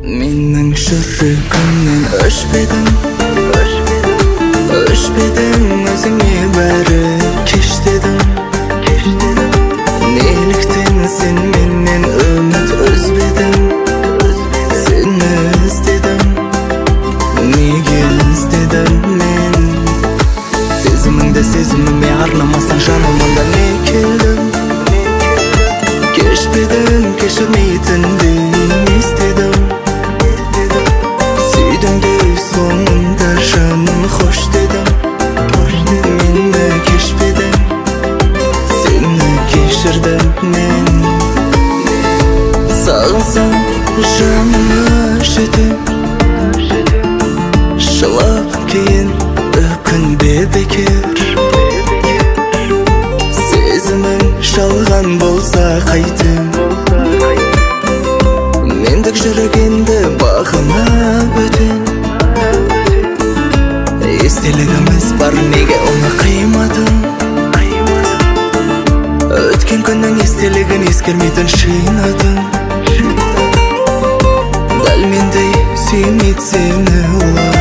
Менің жүрегімнен өшпедің өзіңе бәрі кеш дедің. Неліктен сен менен үміт үзбедің? Сені іздедім, неге іздедім мен? Сезіміңді сезіміме арнамасаң жанымда не келдім? Кешпедің, кешірмейтінді естедім. Сүйдіңді соңында жаным хош дедім. Мені кешпедің, сені кешірдім мен. Сағынсам жаныма жетіп, жылап кейін өкінбе бекер. Сезімің жалған болса қайтем, мендік жүрегенді бағына бөтен. Естелігіміз бар, неге оны қимадың? Өткен күннің естелігін ескермейтін шинадың. Дәл мендей сүймейді сені олар.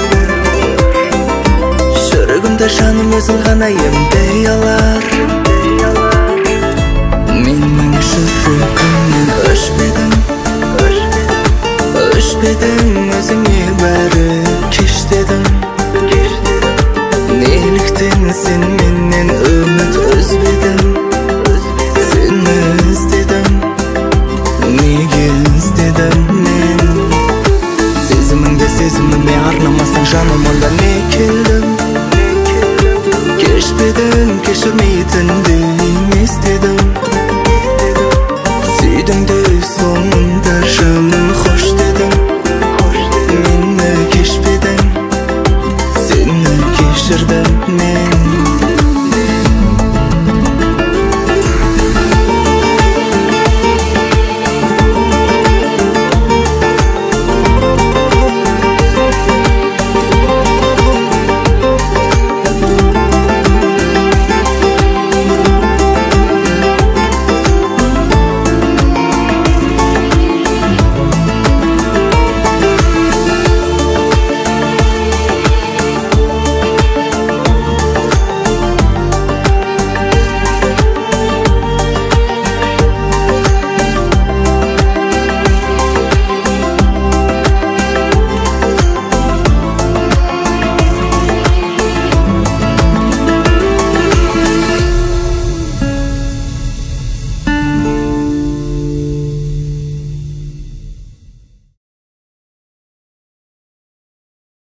Жүрегімді жаным өзің ғана емдей алар. Менің жүрегімнен өшпедің өзіңе бәрі кеш дедің. Неліктен сен менен үміт үзбедің? Сені іздедім, неге іздедім мен? Сезіміңді сезіміме арнамасаң жанымда не келдім? Кешпедің, кешірмейтінді естедім. Сүйдіңді соңында жаным хош дедім. Мені кешпедің, сені кешірдім мен.